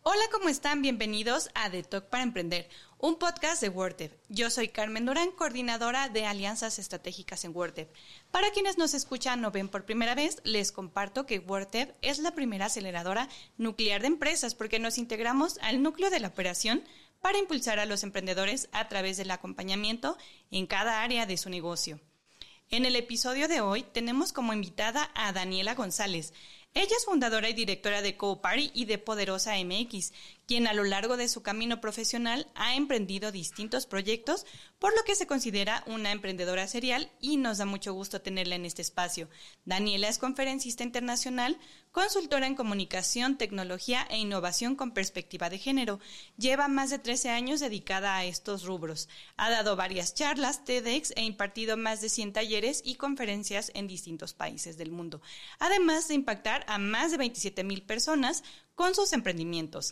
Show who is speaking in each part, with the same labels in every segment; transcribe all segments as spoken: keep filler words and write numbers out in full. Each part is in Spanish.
Speaker 1: Hola, ¿cómo están? Bienvenidos a The Talk para Emprender, un podcast de WordDev. Yo soy Carmen Durán, coordinadora de Alianzas Estratégicas en WordDev. Para quienes nos escuchan o ven por primera vez, les comparto que WordDev es la primera aceleradora nuclear de empresas porque nos integramos al núcleo de la operación para impulsar a los emprendedores a través del acompañamiento en cada área de su negocio. En el episodio de hoy tenemos como invitada a Daniela González. Ella es fundadora y directora de CoParty y de Poderosa M X, quien a lo largo de su camino profesional ha emprendido distintos proyectos, por lo que se considera una emprendedora serial y nos da mucho gusto tenerla en este espacio. Daniela es conferencista internacional, consultora en comunicación, tecnología e innovación con perspectiva de género. Lleva más de trece años dedicada a estos rubros. Ha dado varias charlas, TEDx e impartido más de cien talleres y conferencias en distintos países del mundo, además de impactar a más de veintisiete mil personas con sus emprendimientos.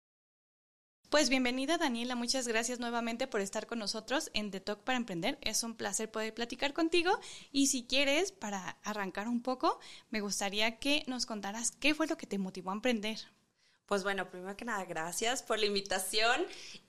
Speaker 1: Pues bienvenida, Daniela, muchas gracias nuevamente por estar con nosotros en The Talk para Emprender. Es un placer poder platicar contigo y si quieres, para arrancar un poco, me gustaría que nos contaras qué fue lo que te motivó a emprender.
Speaker 2: Pues bueno, primero que nada, gracias por la invitación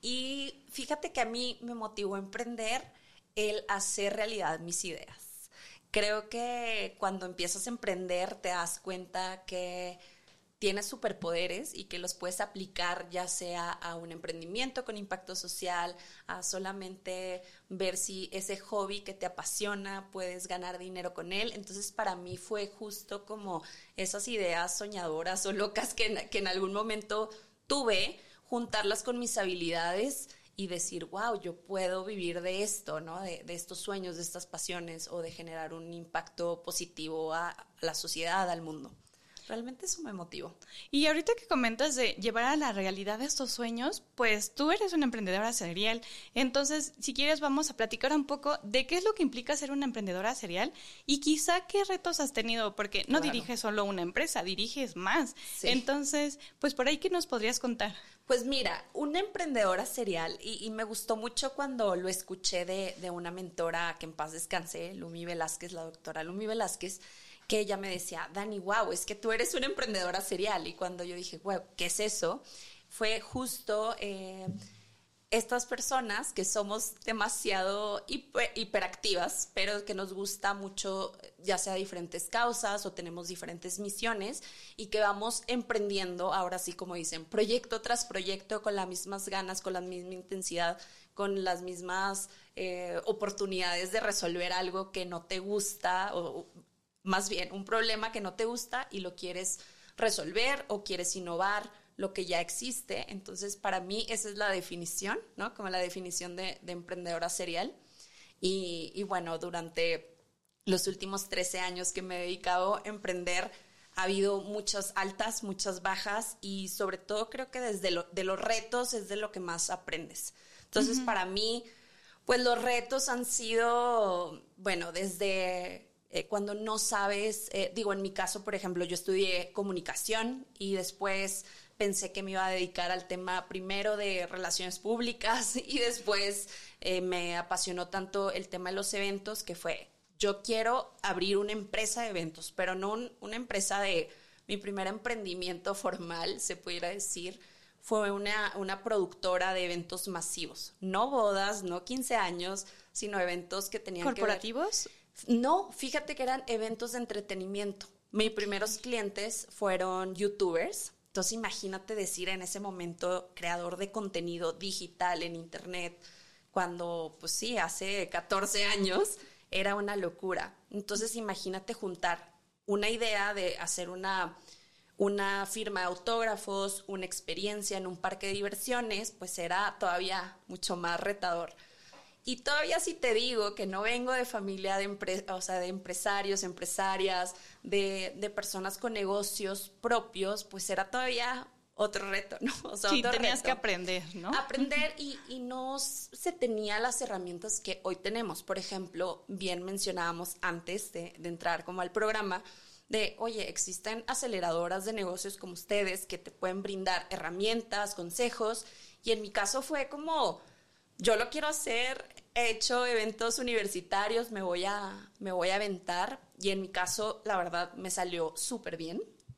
Speaker 2: y fíjate que a mí me motivó a emprender el hacer realidad mis ideas. Creo que cuando empiezas a emprender te das cuenta que tienes superpoderes y que los puedes aplicar ya sea a un emprendimiento con impacto social, a solamente ver si ese hobby que te apasiona puedes ganar dinero con él. Entonces para mí fue justo como esas ideas soñadoras o locas que, que en algún momento tuve, juntarlas con mis habilidades y decir, wow, yo puedo vivir de esto, ¿no? De, de estos sueños, de estas pasiones o de generar un impacto positivo a, a la sociedad, al mundo. Realmente eso me motivó.
Speaker 1: Y ahorita que comentas de llevar a la realidad estos sueños, pues tú eres una emprendedora serial. Entonces, si quieres, vamos a platicar un poco de qué es lo que implica ser una emprendedora serial y quizá qué retos has tenido, porque no claro. diriges solo una empresa, diriges más. Sí. Entonces, pues por ahí, ¿qué nos podrías contar?
Speaker 2: Pues mira, una emprendedora serial, y, y me gustó mucho cuando lo escuché de, de una mentora que en paz descanse, Lumi Velázquez, la doctora Lumi Velázquez, que ella me decía, Dani, wow, es que tú eres una emprendedora serial. Y cuando yo dije, wow, ¿qué es eso? Fue justo eh, estas personas que somos demasiado hiper, hiperactivas, pero que nos gusta mucho, ya sea diferentes causas o tenemos diferentes misiones y que vamos emprendiendo, ahora sí como dicen, proyecto tras proyecto con las mismas ganas, con la misma intensidad, con las mismas eh, oportunidades de resolver algo que no te gusta o más bien un problema que no te gusta y lo quieres resolver o quieres innovar lo que ya existe. Entonces, para mí esa es la definición, ¿no? Como la definición de, de emprendedora serial. Y, y bueno, durante los últimos trece años que me he dedicado a emprender, ha habido muchas altas, muchas bajas y sobre todo creo que desde lo, de los retos es de lo que más aprendes. Entonces, uh-huh. para mí, pues los retos han sido, bueno, desde Eh, cuando no sabes, eh, digo, en mi caso, por ejemplo, yo estudié comunicación y después pensé que me iba a dedicar al tema primero de relaciones públicas y después eh, me apasionó tanto el tema de los eventos que fue, yo quiero abrir una empresa de eventos, pero no un, una empresa de, mi primer emprendimiento formal, se pudiera decir, fue una, una productora de eventos masivos, no bodas, no quince años, sino eventos que tenían
Speaker 1: ¿corporativos?
Speaker 2: Que ver. No, fíjate que eran eventos de entretenimiento. Mis primeros clientes fueron youtubers. Entonces imagínate decir en ese momento creador de contenido digital en internet, cuando pues sí, hace catorce años era una locura. Entonces imagínate juntar una idea de hacer una, una firma de autógrafos, una experiencia en un parque de diversiones, pues era todavía mucho más retador. Y todavía si te digo que no vengo de familia de, empre- o sea, de empresarios, empresarias, de, de personas con negocios propios, pues era todavía otro reto, ¿no? O sea,
Speaker 1: sí,
Speaker 2: otro
Speaker 1: tenías
Speaker 2: reto.
Speaker 1: que aprender, ¿no?
Speaker 2: Aprender y, y no se tenía las herramientas que hoy tenemos. Por ejemplo, bien mencionábamos antes de, de entrar como al programa, de, oye, existen aceleradoras de negocios como ustedes que te pueden brindar herramientas, consejos, y en mi caso fue como, yo lo quiero hacer, he hecho eventos universitarios, me voy a, me voy a aventar, y en mi caso, la verdad, me salió súper bien.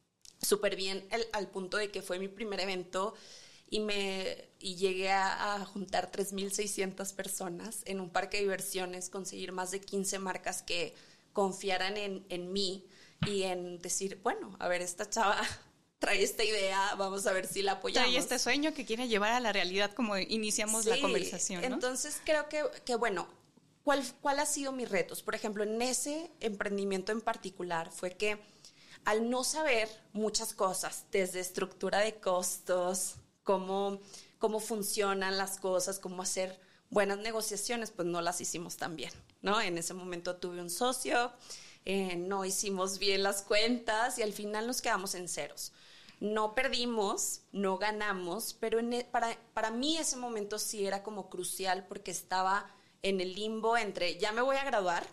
Speaker 2: súper bien el, al punto de que fue mi primer evento y, me, y llegué a, a juntar tres mil seiscientas personas en un parque de diversiones, conseguir más de quince marcas que confiaran en, en mí y en decir, bueno, a ver, esta chava trae esta idea, vamos a ver si la apoyamos.
Speaker 1: Trae este sueño que quiere llevar a la realidad, como iniciamos sí, la conversación, ¿no?
Speaker 2: Entonces creo que, que bueno, ¿cuál, ¿cuál ha sido mis retos? Por ejemplo, en ese emprendimiento en particular fue que al no saber muchas cosas, desde estructura de costos, cómo, cómo funcionan las cosas, cómo hacer buenas negociaciones, pues no las hicimos tan bien, ¿no? En ese momento tuve un socio, eh, no hicimos bien las cuentas y al final nos quedamos en ceros. No perdimos, no ganamos, pero en el, para, para mí ese momento sí era como crucial porque estaba en el limbo entre ya me voy a graduar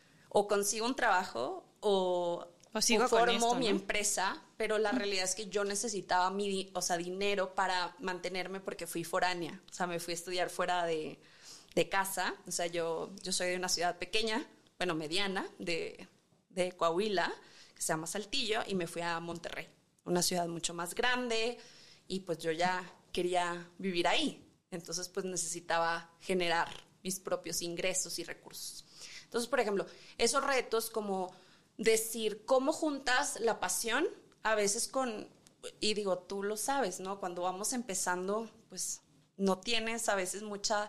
Speaker 2: o consigo un trabajo o,
Speaker 1: o, sigo
Speaker 2: o formo
Speaker 1: con esto,
Speaker 2: mi
Speaker 1: ¿no?
Speaker 2: empresa, pero la realidad es que yo necesitaba mi, o sea, dinero para mantenerme porque fui foránea, o sea, me fui a estudiar fuera de, de casa, o sea, yo, yo soy de una ciudad pequeña, bueno, mediana, de, de Coahuila, que se llama Saltillo, y me fui a Monterrey, una ciudad mucho más grande, y pues yo ya quería vivir ahí. Entonces, pues necesitaba generar mis propios ingresos y recursos. Entonces, por ejemplo, esos retos como decir cómo juntas la pasión, a veces con, y digo, tú lo sabes, ¿no? Cuando vamos empezando, pues no tienes a veces mucha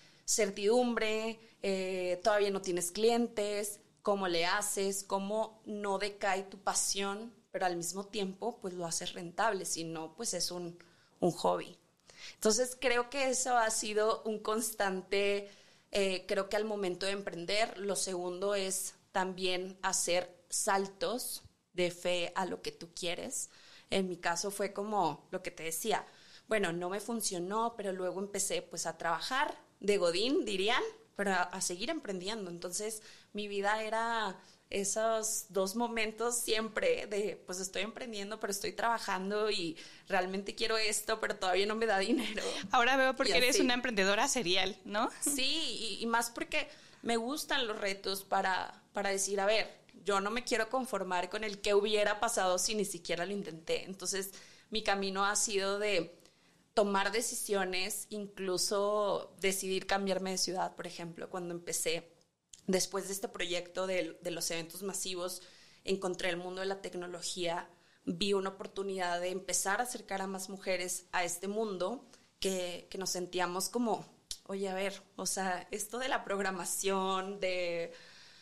Speaker 2: certidumbre, eh, todavía no tienes clientes, cómo le haces, cómo no decae tu pasión, pero al mismo tiempo pues lo haces rentable, si no pues es un, un hobby. Entonces creo que eso ha sido un constante, eh, creo que al momento de emprender. Lo segundo es también hacer saltos de fe a lo que tú quieres. En mi caso fue como lo que te decía, bueno, no me funcionó, pero luego empecé pues a trabajar de godín, dirían, pero a, a seguir emprendiendo. Entonces mi vida era esos dos momentos siempre de, pues estoy emprendiendo, pero estoy trabajando y realmente quiero esto, pero todavía no me da dinero.
Speaker 1: Ahora veo por qué eres una emprendedora serial, ¿no?
Speaker 2: Sí, y, y más porque me gustan los retos para, para decir, a ver, yo no me quiero conformar con el que hubiera pasado si ni siquiera lo intenté. Entonces, mi camino ha sido de tomar decisiones, incluso decidir cambiarme de ciudad, por ejemplo, cuando empecé. Después de este proyecto de, de los eventos masivos, encontré el mundo de la tecnología, vi una oportunidad de empezar a acercar a más mujeres a este mundo que, que nos sentíamos como, oye, a ver, o sea, esto de la programación, de,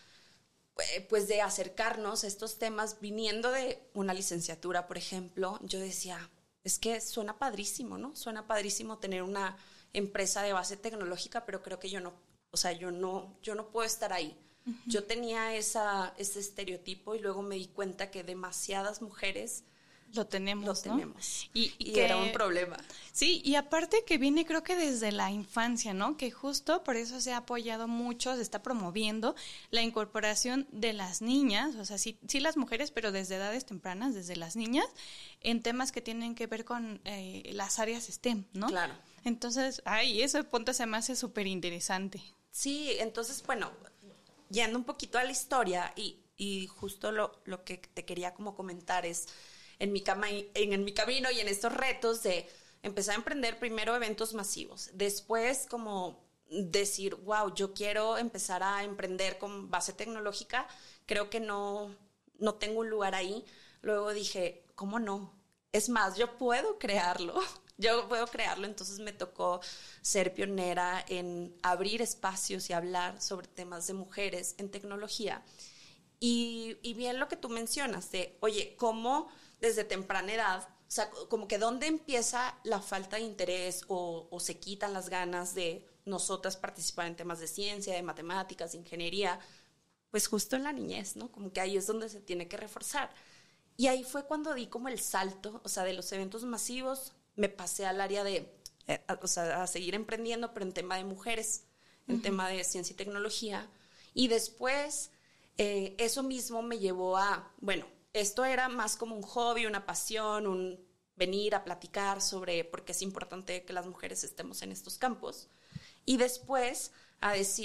Speaker 2: pues de acercarnos a estos temas, viniendo de una licenciatura, por ejemplo, yo decía, es que suena padrísimo, ¿no? Suena padrísimo tener una empresa de base tecnológica, pero creo que yo no O sea, yo no, yo no puedo estar ahí. Uh-huh. Yo tenía esa, ese estereotipo y luego me di cuenta que demasiadas mujeres
Speaker 1: lo tenemos,
Speaker 2: lo
Speaker 1: ¿no?
Speaker 2: tenemos.
Speaker 1: Y,
Speaker 2: y, y
Speaker 1: que,
Speaker 2: era un problema.
Speaker 1: Sí, y aparte que viene creo que desde la infancia, ¿no? Que justo por eso se ha apoyado mucho, se está promoviendo la incorporación de las niñas, o sea, sí, sí las mujeres, pero desde edades tempranas, desde las niñas, en temas que tienen que ver con eh, las áreas STEM, ¿no?
Speaker 2: Claro.
Speaker 1: Entonces, ay, ese punto se me hace súper interesante.
Speaker 2: Sí, entonces, bueno, yendo un poquito a la historia y, y justo lo, lo que te quería como comentar es en mi, cama, en, en mi camino y en estos retos de empezar a emprender primero eventos masivos, después como decir, wow, yo quiero empezar a emprender con base tecnológica, creo que no, no tengo un lugar ahí. Luego dije, ¿cómo no? Es más, yo puedo crearlo. Yo puedo crearlo, entonces me tocó ser pionera en abrir espacios y hablar sobre temas de mujeres en tecnología. Y, y bien lo que tú mencionas de, oye, ¿cómo desde temprana edad, o sea, como que dónde empieza la falta de interés o, o se quitan las ganas de nosotras participar en temas de ciencia, de matemáticas, de ingeniería? Pues justo en la niñez, ¿no? Como que ahí es donde se tiene que reforzar. Y ahí fue cuando di como el salto, o sea, de los eventos masivos, me pasé al área de, eh, a, o sea, a seguir emprendiendo, pero en tema de mujeres, en uh-huh. tema de ciencia y tecnología. Y después, eh, eso mismo me llevó a, bueno, esto era más como un hobby, una pasión, un venir a platicar sobre por qué es importante que las mujeres estemos en estos campos. Y después a decir,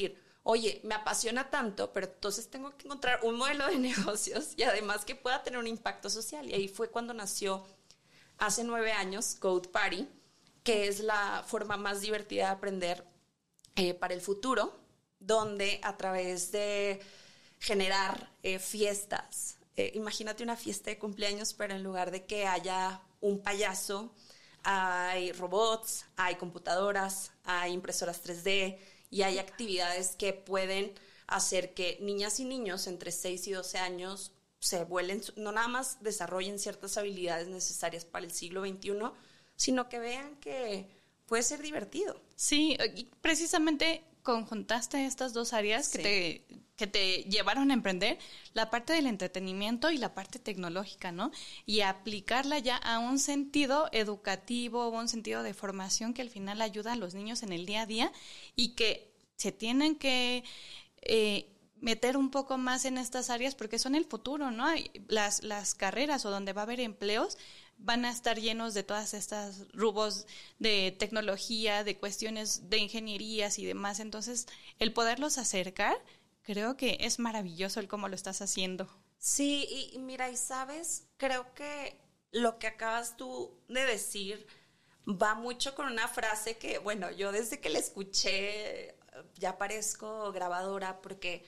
Speaker 2: oye, me apasiona tanto, pero entonces tengo que encontrar un modelo de negocios y además que pueda tener un impacto social. Y ahí fue cuando nació, hace nueve años, Code Party, que es la forma más divertida de aprender eh, para el futuro, donde a través de generar eh, fiestas, eh, imagínate una fiesta de cumpleaños, pero en lugar de que haya un payaso, hay robots, hay computadoras, hay impresoras tres D y hay actividades que pueden hacer que niñas y niños entre seis y doce años se vuelen, no nada más desarrollen ciertas habilidades necesarias para el siglo veintiuno, sino que vean que puede ser divertido.
Speaker 1: Sí, y precisamente conjuntaste estas dos áreas que, sí. te, que te llevaron a emprender, la parte del entretenimiento y la parte tecnológica, ¿no? Y aplicarla ya a un sentido educativo, un sentido de formación que al final ayuda a los niños en el día a día y que se tienen que eh, meter un poco más en estas áreas porque son el futuro, ¿no? Las, las carreras o donde va a haber empleos van a estar llenos de todas estas rubros de tecnología, de cuestiones de ingenierías y demás. Entonces, el poderlos acercar, creo que es maravilloso el cómo lo estás haciendo.
Speaker 2: Sí, y, y mira, y sabes, creo que lo que acabas tú de decir va mucho con una frase que, bueno, yo desde que la escuché ya parezco grabadora porque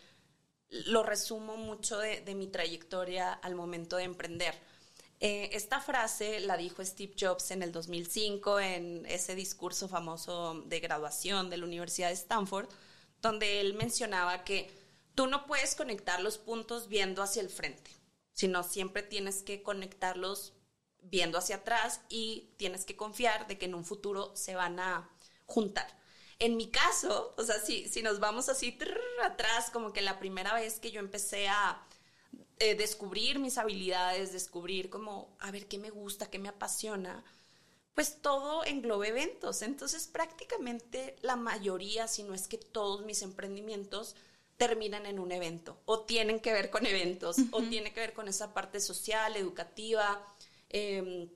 Speaker 2: lo resumo mucho de, de mi trayectoria al momento de emprender. Eh, esta frase la dijo Steve Jobs en el dos mil cinco en ese discurso famoso de graduación de la Universidad de Stanford, donde él mencionaba que tú no puedes conectar los puntos viendo hacia el frente, sino siempre tienes que conectarlos viendo hacia atrás y tienes que confiar de que en un futuro se van a juntar. En mi caso, o sea, si, si nos vamos así trrr, atrás, como que la primera vez que yo empecé a Eh, descubrir mis habilidades, descubrir como, a ver, qué me gusta, qué me apasiona, pues todo engloba eventos. Entonces, prácticamente la mayoría, si no es que todos mis emprendimientos terminan en un evento, o tienen que ver con eventos, uh-huh. o tiene que ver con esa parte social, educativa, eh,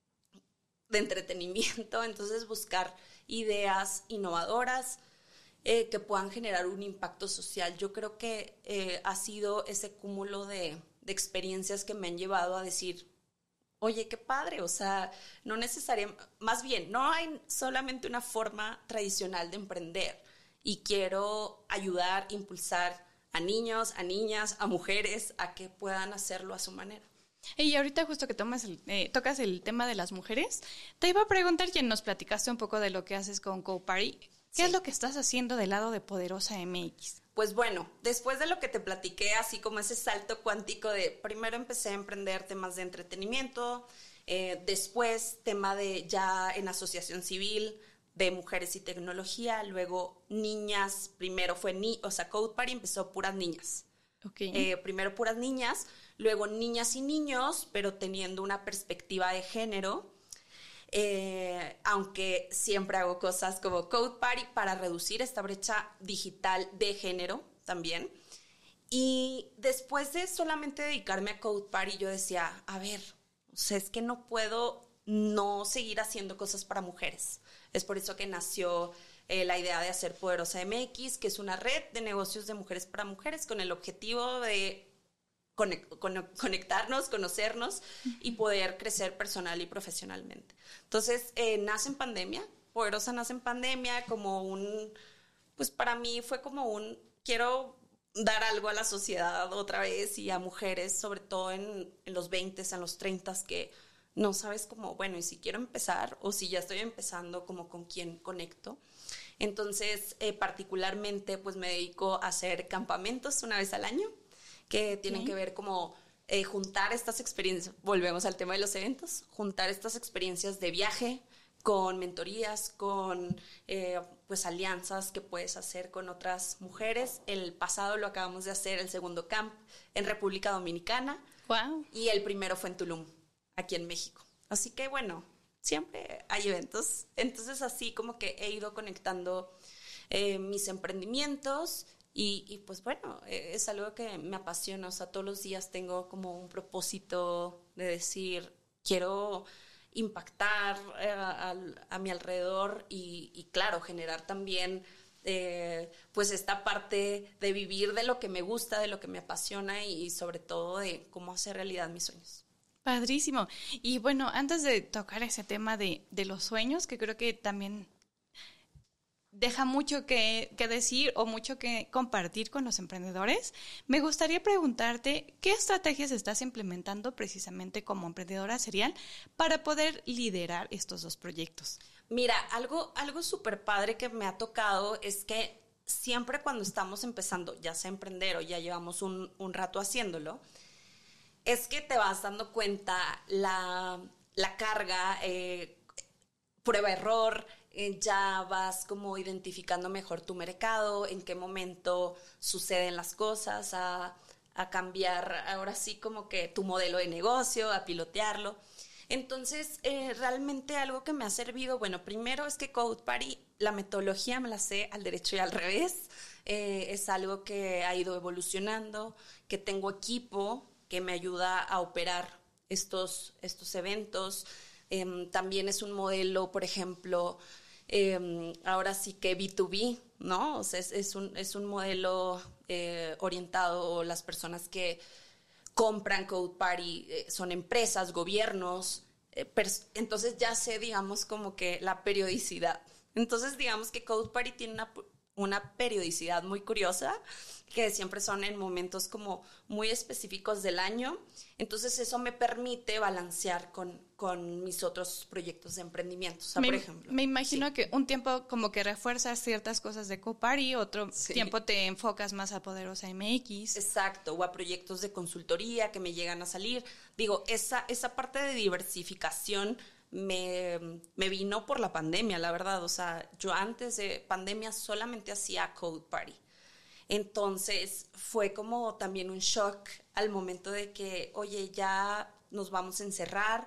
Speaker 2: de entretenimiento. Entonces, buscar ideas innovadoras, Eh, que puedan generar un impacto social. Yo creo que eh, ha sido ese cúmulo de, de experiencias que me han llevado a decir, oye, qué padre, o sea, no necesariamente, más bien, no hay solamente una forma tradicional de emprender y quiero ayudar, impulsar a niños, a niñas, a mujeres a que puedan hacerlo a su manera.
Speaker 1: Y ahorita justo que tomas el, eh, tocas el tema de las mujeres, te iba a preguntar, ya nos platicaste un poco de lo que haces con Code Party. ¿Qué sí. es lo que estás haciendo del lado de Poderosa M X?
Speaker 2: Pues bueno, después de lo que te platiqué, así como ese salto cuántico de primero empecé a emprender temas de entretenimiento, eh, después tema de ya en asociación civil de mujeres y tecnología, luego niñas, primero fue, ni, o sea, Code Party empezó puras niñas.
Speaker 1: Okay.
Speaker 2: Eh, primero puras niñas, luego niñas y niños, pero teniendo una perspectiva de género. Eh, aunque siempre hago cosas como Code Party para reducir esta brecha digital de género también. Y después de solamente dedicarme a Code Party, yo decía, a ver, o sea, es que no puedo no seguir haciendo cosas para mujeres. Es por eso que nació eh, la idea de hacer Poderosa M X, que es una red de negocios de mujeres para mujeres con el objetivo de conectarnos, conocernos y poder crecer personal y profesionalmente. Entonces, eh, nace en pandemia, Poderosa nace en pandemia como un, pues para mí fue como un, quiero dar algo a la sociedad otra vez y a mujeres, sobre todo en, en los veinte, en los treinta, que no sabes cómo, bueno, y si quiero empezar o si ya estoy empezando, como con quién conecto. Entonces, eh, particularmente, pues me dedico a hacer campamentos una vez al año, que tienen okay. que ver como eh, juntar estas experiencias, volvemos al tema de los eventos, juntar estas experiencias de viaje con mentorías, con eh, pues alianzas que puedes hacer con otras mujeres. El pasado lo acabamos de hacer, el segundo camp, en República Dominicana.
Speaker 1: Wow.
Speaker 2: Y el primero fue en Tulum, aquí en México. Así que bueno, siempre hay eventos. Entonces así como que he ido conectando eh, mis emprendimientos. Y, y pues bueno, es algo que me apasiona, o sea, todos los días tengo como un propósito de decir, quiero impactar eh, a, a mi alrededor y, y claro, generar también eh, pues esta parte de vivir de lo que me gusta, de lo que me apasiona y, y sobre todo de cómo hacer realidad mis sueños.
Speaker 1: Padrísimo. Y bueno, antes de tocar ese tema de, de los sueños, que creo que también deja mucho que, que decir o mucho que compartir con los emprendedores, me gustaría preguntarte qué estrategias estás implementando precisamente como emprendedora serial para poder liderar estos dos proyectos.
Speaker 2: Mira, algo, algo súper padre que me ha tocado es que siempre cuando estamos empezando, ya sea emprender o ya llevamos un, un rato haciéndolo, es que te vas dando cuenta la, la carga, eh, prueba-error, eh, ya vas como identificando mejor tu mercado, en qué momento suceden las cosas, a, a cambiar ahora sí como que tu modelo de negocio, a pilotearlo. Entonces, eh, realmente algo que me ha servido, bueno, primero es que Code Party, la metodología me la sé al derecho y al revés, eh, es algo que ha ido evolucionando, que tengo equipo que me ayuda a operar estos, estos eventos. Eh, también es un modelo, por ejemplo, eh, ahora sí que B dos B, ¿no? O sea, es, es, un, es un modelo eh, orientado a las personas que compran Code Party, eh, son empresas, gobiernos, eh, pers- entonces ya sé, digamos, como que la periodicidad. Entonces, digamos que Code Party tiene una, una periodicidad muy curiosa, que siempre son en momentos como muy específicos del año. Entonces eso me permite balancear con, con mis otros proyectos de emprendimiento. O sea,
Speaker 1: me,
Speaker 2: por ejemplo.
Speaker 1: Me imagino
Speaker 2: sí.
Speaker 1: que un tiempo como que refuerzas ciertas cosas de Code Party, otro sí. tiempo te enfocas más a Poderosa M X.
Speaker 2: Exacto, o a proyectos de consultoría que me llegan a salir. Digo, esa, esa parte de diversificación me, me vino por la pandemia, la verdad. O sea, yo antes de pandemia solamente hacía Code Party. Entonces fue como también un shock al momento de que, oye, ya nos vamos a encerrar,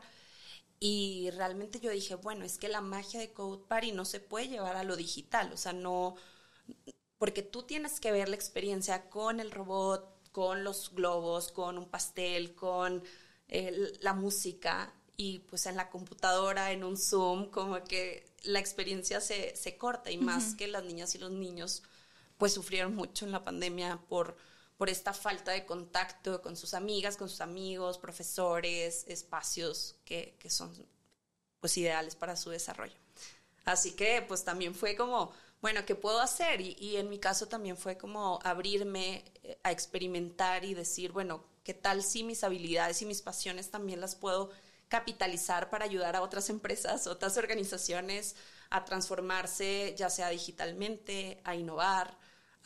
Speaker 2: y realmente yo dije, bueno, es que la magia de Code Party no se puede llevar a lo digital, o sea, no, porque tú tienes que ver la experiencia con el robot, con los globos, con un pastel, con eh, la música, y pues en la computadora, en un Zoom, como que la experiencia se, se corta, y más uh-huh. que las niñas y los niños pues sufrieron mucho en la pandemia por, por esta falta de contacto con sus amigas, con sus amigos, profesores, espacios que, que son pues ideales para su desarrollo. Así que pues también fue como, bueno, ¿qué puedo hacer? Y, y en mi caso también fue como abrirme a experimentar y decir, bueno, ¿qué tal si mis habilidades y mis pasiones también las puedo capitalizar para ayudar a otras empresas, otras organizaciones a transformarse, ya sea digitalmente, a innovar,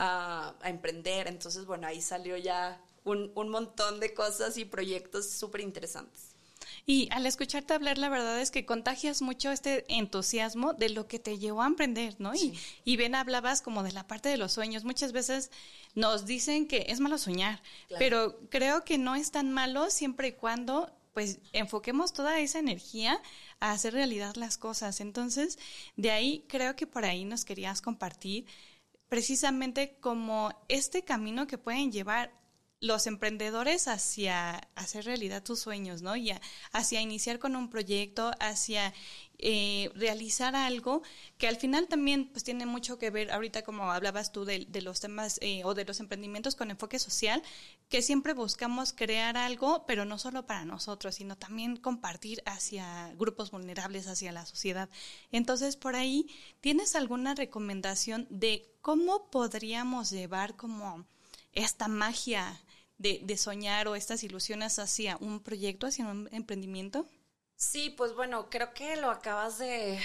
Speaker 2: a, a emprender? Entonces, bueno, ahí salió ya un, un montón de cosas y proyectos súper interesantes.
Speaker 1: Y al escucharte hablar, la verdad es que contagias mucho este entusiasmo de lo que te llevó a emprender, ¿no? Sí. Y, y bien hablabas como de la parte de los sueños. Muchas veces nos dicen que es malo soñar, claro. pero creo que no es tan malo siempre y cuando pues enfoquemos toda esa energía a hacer realidad las cosas. Entonces, de ahí creo que por ahí nos querías compartir precisamente como este camino que pueden llevar los emprendedores hacia hacer realidad tus sueños, ¿no? Y a, hacia iniciar con un proyecto, hacia eh, realizar algo que al final también pues tiene mucho que ver, ahorita como hablabas tú de, de los temas eh, o de los emprendimientos con enfoque social, que siempre buscamos crear algo, pero no solo para nosotros, sino también compartir hacia grupos vulnerables, hacia la sociedad. Entonces, por ahí, ¿tienes alguna recomendación de cómo podríamos llevar como esta magia de, de soñar o estas ilusiones hacia un proyecto, hacia un emprendimiento?
Speaker 2: Sí, pues bueno, creo que lo acabas de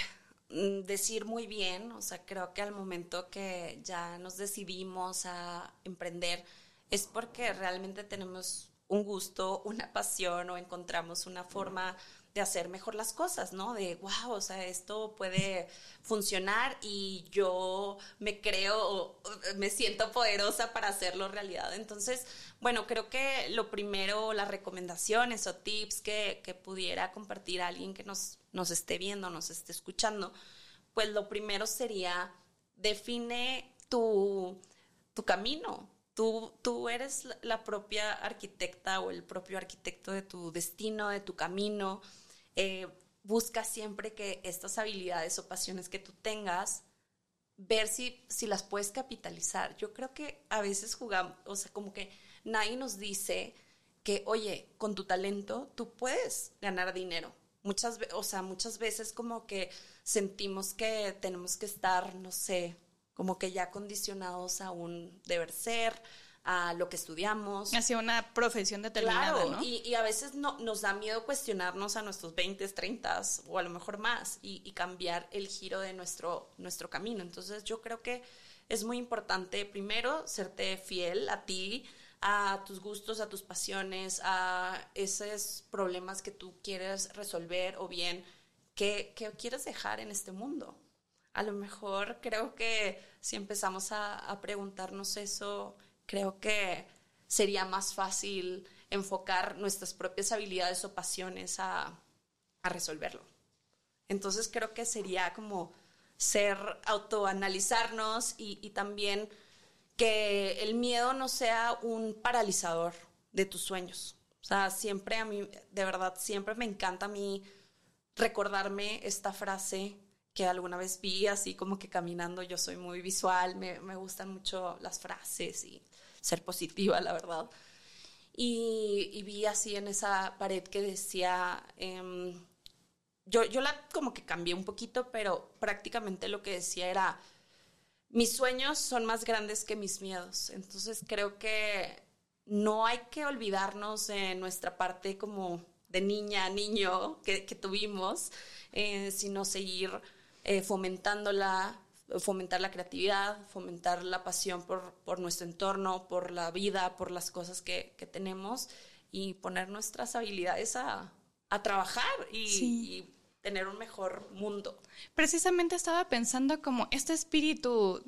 Speaker 2: decir muy bien. O sea, creo que al momento que ya nos decidimos a emprender es porque realmente tenemos un gusto, una pasión, o encontramos una forma de hacer mejor las cosas, ¿no? De, wow, o sea, esto puede funcionar y yo me creo, me siento poderosa para hacerlo realidad. Entonces, bueno, creo que lo primero, las recomendaciones o tips que, que pudiera compartir a alguien que nos, nos esté viendo, nos esté escuchando, pues lo primero sería, define tu, tu camino. Tú, tú eres la propia arquitecta o el propio arquitecto de tu destino, de tu camino. Eh, busca siempre que estas habilidades o pasiones que tú tengas ver si, si las puedes capitalizar. Yo creo que a veces jugamos, o sea, como que nadie nos dice que, oye, con tu talento tú puedes ganar dinero. Muchas, o sea, muchas veces como que sentimos que tenemos que estar, no sé, como que ya condicionados a un deber ser, a lo que estudiamos.
Speaker 1: Hacia una profesión determinada,
Speaker 2: claro,
Speaker 1: ¿no?
Speaker 2: Y, y a veces no, nos da miedo cuestionarnos a nuestros veinte, treinta o a lo mejor más y, y cambiar el giro de nuestro, nuestro camino. Entonces yo creo que es muy importante, primero, serte fiel a ti, a tus gustos, a tus pasiones, a esos problemas que tú quieres resolver o bien que, que quieres dejar en este mundo. A lo mejor creo que si empezamos a, a preguntarnos eso, creo que sería más fácil enfocar nuestras propias habilidades o pasiones a, a resolverlo. Entonces creo que sería como ser, autoanalizarnos y, y también que el miedo no sea un paralizador de tus sueños. O sea, siempre a mí, de verdad, siempre me encanta a mí recordarme esta frase que alguna vez vi así como que caminando. Yo soy muy visual, me, me gustan mucho las frases y ser positiva, la verdad. Y, y vi así en esa pared que decía, eh, yo, yo la como que cambié un poquito, pero prácticamente lo que decía era, mis sueños son más grandes que mis miedos. Entonces creo que no hay que olvidarnos de nuestra parte como de niña, niño que, que tuvimos, eh, sino seguir eh, fomentándola, fomentar la creatividad, fomentar la pasión por, por nuestro entorno, por la vida, por las cosas que, que tenemos y poner nuestras habilidades a, a trabajar y,
Speaker 1: Sí.
Speaker 2: y tener un mejor mundo.
Speaker 1: Precisamente estaba pensando como este espíritu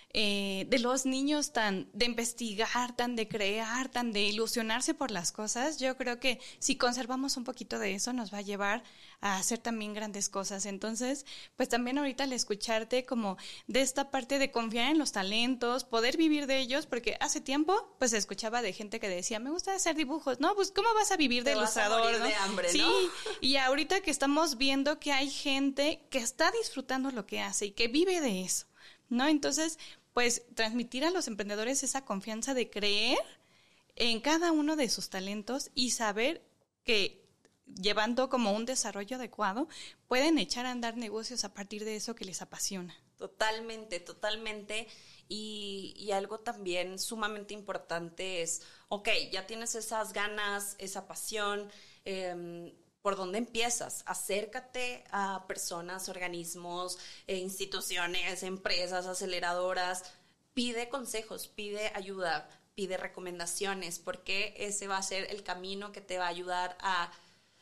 Speaker 1: eh, de los niños tan de investigar, tan de crear, tan de ilusionarse por las cosas. Yo creo que si conservamos un poquito de eso nos va a llevar a hacer también grandes cosas. Entonces, pues también ahorita al escucharte como de esta parte de confiar en los talentos, poder vivir de ellos, porque hace tiempo pues escuchaba de gente que decía, me gusta hacer dibujos, no, pues ¿cómo vas a vivir de
Speaker 2: Te vas a
Speaker 1: ilustrador?
Speaker 2: morir
Speaker 1: ¿no?
Speaker 2: de hambre,
Speaker 1: sí,
Speaker 2: ¿no?
Speaker 1: Y ahorita que estamos viendo que hay gente que está disfrutando lo que hace y que vive de eso, ¿no? Entonces, pues transmitir a los emprendedores esa confianza de creer en cada uno de sus talentos y saber que llevando como un desarrollo adecuado pueden echar a andar negocios a partir de eso que les apasiona.
Speaker 2: Totalmente, totalmente. Y, y algo también sumamente importante es, ok, ya tienes esas ganas, esa pasión, eh, ¿por dónde empiezas? Acércate a personas, organismos, eh, instituciones, empresas, aceleradoras. Pide consejos, pide ayuda, pide recomendaciones, porque ese va a ser el camino que te va a ayudar a,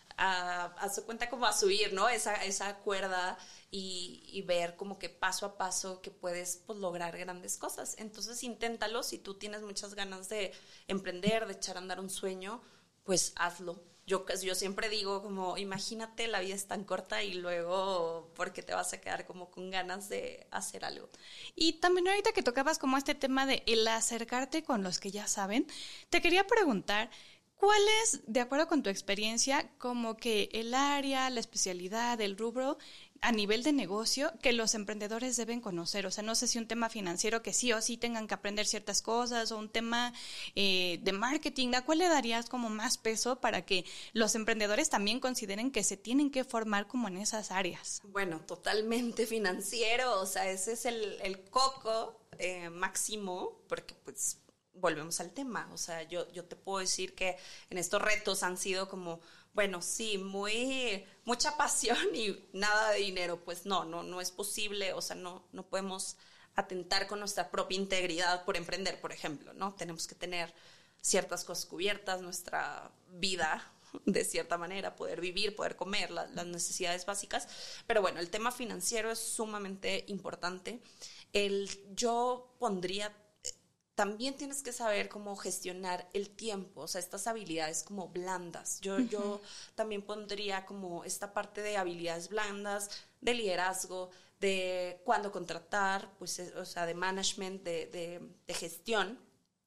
Speaker 2: a, a su cuenta como a subir, ¿no? Esa, esa cuerda y, y ver como que paso a paso que puedes pues, lograr grandes cosas. Entonces inténtalo, si tú tienes muchas ganas de emprender, de echar a andar un sueño, pues hazlo. Yo, yo siempre digo como, imagínate, la vida es tan corta y luego, ¿por qué te vas a quedar como con ganas de hacer algo?
Speaker 1: Y también ahorita que tocabas como este tema de el acercarte con los que ya saben, te quería preguntar, ¿cuál es, de acuerdo con tu experiencia, como que el área, la especialidad, el rubro a nivel de negocio que los emprendedores deben conocer? O sea, no sé si un tema financiero que sí o sí tengan que aprender ciertas cosas o un tema eh, de marketing. ¿A cuál le darías como más peso para que los emprendedores también consideren que se tienen que formar como en esas áreas?
Speaker 2: Bueno, totalmente financiero, o sea, ese es el, el coco eh, máximo, porque pues volvemos al tema, o sea, yo, yo te puedo decir que en estos retos han sido como, bueno, sí, muy, mucha pasión y nada de dinero, pues no, no, no es posible, o sea, no, no podemos atentar con nuestra propia integridad por emprender, por ejemplo, ¿no? Tenemos que tener ciertas cosas cubiertas, nuestra vida de cierta manera, poder vivir, poder comer, la, las necesidades básicas, pero bueno, el tema financiero es sumamente importante. El, yo pondría también tienes que saber cómo gestionar el tiempo, o sea, estas habilidades como blandas. Yo, uh-huh. yo también pondría como esta parte de habilidades blandas, de liderazgo, de cuándo contratar, pues, o sea, de management, de, de, de gestión.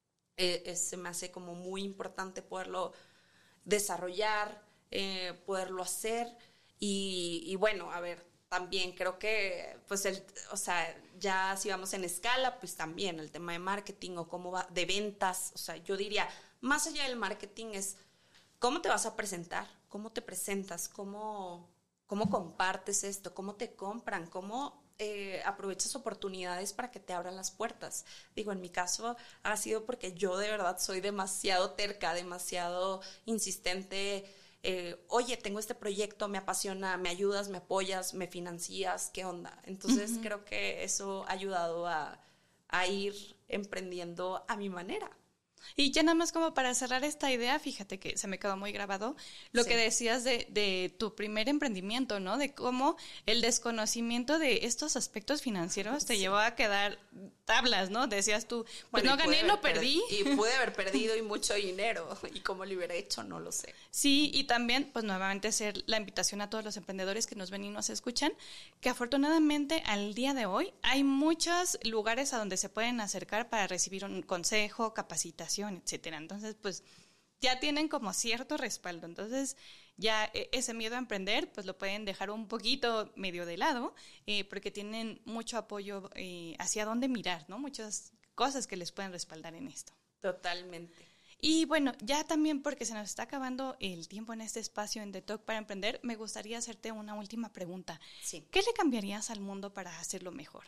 Speaker 2: Eh, eh, se me hace como muy importante poderlo desarrollar, eh, poderlo hacer. Y, y bueno, a ver, también creo que, pues, el, o sea, ya si vamos en escala, pues también el tema de marketing o cómo va, de ventas, o sea, yo diría, más allá del marketing es cómo te vas a presentar, cómo te presentas, cómo, cómo compartes esto, cómo te compran, cómo eh, aprovechas oportunidades para que te abran las puertas. Digo, en mi caso ha sido porque yo de verdad soy demasiado terca, demasiado insistente. Eh, oye, tengo este proyecto, me apasiona, me ayudas, me apoyas, me financias, ¿qué onda? Entonces uh-huh. creo que eso ha ayudado a, a ir emprendiendo a mi manera.
Speaker 1: Y ya nada más como para cerrar esta idea, fíjate que se me quedó muy grabado lo sí. que decías de, de tu primer emprendimiento, ¿no? De cómo el desconocimiento de estos aspectos financieros te sí. llevó a quedar tablas, ¿no? Decías tú, pues bueno, no gané, no perdí.
Speaker 2: Y pude haber perdido y mucho dinero. Y cómo lo hubiera hecho, no lo sé.
Speaker 1: Sí, y también, pues nuevamente hacer la invitación a todos los emprendedores que nos ven y nos escuchan, que afortunadamente al día de hoy hay muchos lugares a donde se pueden acercar para recibir un consejo, capacitación, etcétera. Entonces, pues ya tienen como cierto respaldo. Entonces, ya ese miedo a emprender, pues lo pueden dejar un poquito medio de lado, eh, porque tienen mucho apoyo eh, hacia dónde mirar, ¿no? Muchas cosas que les pueden respaldar en esto.
Speaker 2: Totalmente.
Speaker 1: Y bueno, ya también porque se nos está acabando el tiempo en este espacio en The Talk para Emprender, me gustaría hacerte una última pregunta.
Speaker 2: Sí.
Speaker 1: ¿Qué le cambiarías al mundo para hacerlo mejor?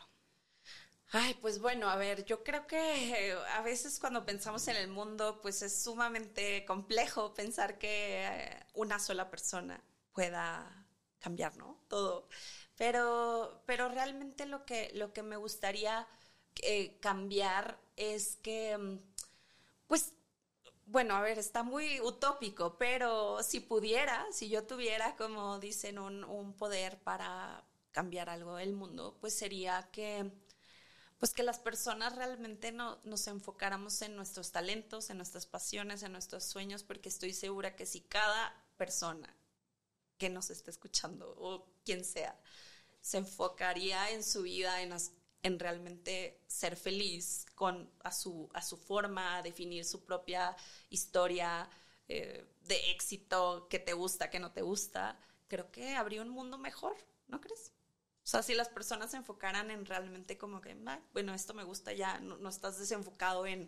Speaker 2: Ay, pues bueno, a ver, yo creo que eh, a veces cuando pensamos en el mundo, pues es sumamente complejo pensar que eh, una sola persona pueda cambiar, ¿no? Todo. Pero, pero realmente lo que, lo que me gustaría eh, cambiar es que, pues, bueno, a ver, está muy utópico, pero si pudiera, si yo tuviera, como dicen, un, un poder para cambiar algo del mundo, pues sería que pues que las personas realmente no, nos enfocáramos en nuestros talentos, en nuestras pasiones, en nuestros sueños, porque estoy segura que si cada persona que nos está escuchando o quien sea se enfocaría en su vida, en, en realmente ser feliz con, a, su, a su forma, a definir su propia historia eh, de éxito, que te gusta, que no te gusta, creo que habría un mundo mejor, ¿no crees? O sea, si las personas se enfocaran en realmente como que, ah, bueno, esto me gusta ya, no, no estás desenfocado en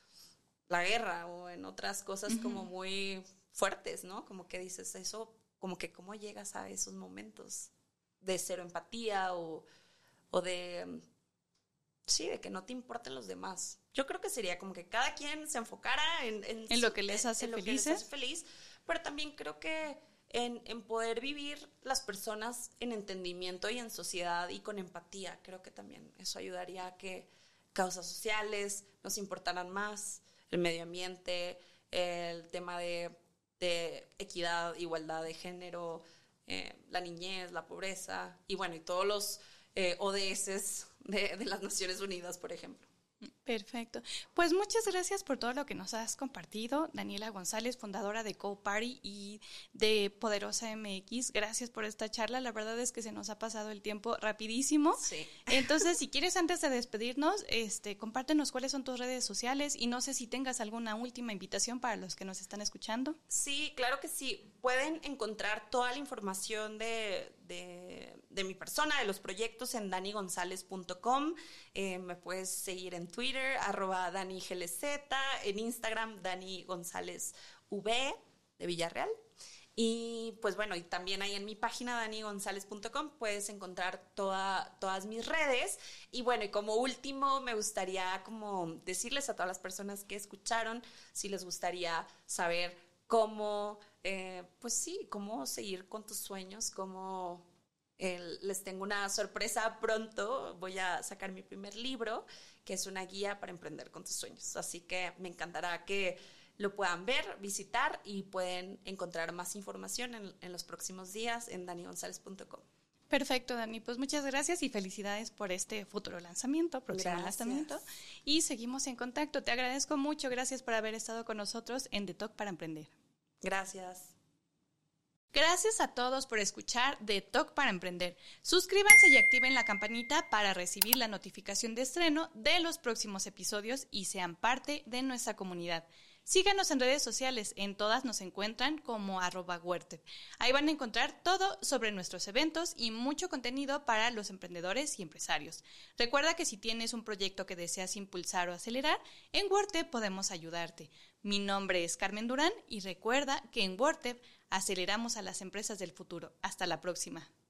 Speaker 2: la guerra o en otras cosas uh-huh. como muy fuertes, ¿no? Como que dices eso, como que cómo llegas a esos momentos de cero empatía o, o de, sí, de que no te importen los demás. Yo creo que sería como que cada quien se enfocara en, en,
Speaker 1: en
Speaker 2: su,
Speaker 1: lo que les hace
Speaker 2: en, en
Speaker 1: felices.
Speaker 2: Lo que les hace feliz, pero también creo que En, en poder vivir las personas en entendimiento y en sociedad y con empatía. Creo que también eso ayudaría a que causas sociales nos importaran más, el medio ambiente, el tema de, de equidad, igualdad de género, eh, la niñez, la pobreza y bueno, y todos los eh, O D S de, de las Naciones Unidas, por ejemplo.
Speaker 1: Perfecto. Pues muchas gracias por todo lo que nos has compartido. Daniela González, fundadora de GoParty y de Poderosa M X. Gracias por esta charla. La verdad es que se nos ha pasado el tiempo rapidísimo.
Speaker 2: Sí.
Speaker 1: Entonces, si quieres, antes de despedirnos, este, compártenos cuáles son tus redes sociales y no sé si tengas alguna última invitación para los que nos están escuchando.
Speaker 2: Sí, claro que sí. Pueden encontar toda la información de, de, de mi persona, de los proyectos en dani gonzález punto com. Eh, me puedes seguir en Twitter, arroba Dani G L Z, en Instagram, Dani González V de Villarreal. Y pues bueno, y también ahí en mi página dani gonzález punto com puedes encontrar toda, todas mis redes. Y bueno, y como último me gustaría como decirles a todas las personas que escucharon, si les gustaría saber cómo, eh, pues sí, cómo seguir con tus sueños, cómo eh, les tengo una sorpresa pronto. Voy a sacar mi primer libro, que es una guía para emprender con tus sueños. Así que me encantará que lo puedan ver, visitar y pueden encontrar más información en, en los próximos días en dani gonzález punto com.
Speaker 1: Perfecto, Dani. Pues muchas gracias y felicidades por este futuro lanzamiento, próximo
Speaker 2: Gracias.
Speaker 1: lanzamiento. Y seguimos en contacto. Te agradezco mucho. Gracias por haber estado con nosotros en The Talk para Emprender.
Speaker 2: Gracias.
Speaker 1: Gracias a todos por escuchar The Talk para Emprender. Suscríbanse y activen la campanita para recibir la notificación de estreno de los próximos episodios y sean parte de nuestra comunidad. Síganos en redes sociales, en todas nos encuentran como arroba Wertep. Ahí van a encontrar todo sobre nuestros eventos y mucho contenido para los emprendedores y empresarios. Recuerda que si tienes un proyecto que deseas impulsar o acelerar, en Wertep podemos ayudarte. Mi nombre es Carmen Durán y recuerda que en Wertep aceleramos a las empresas del futuro. Hasta la próxima.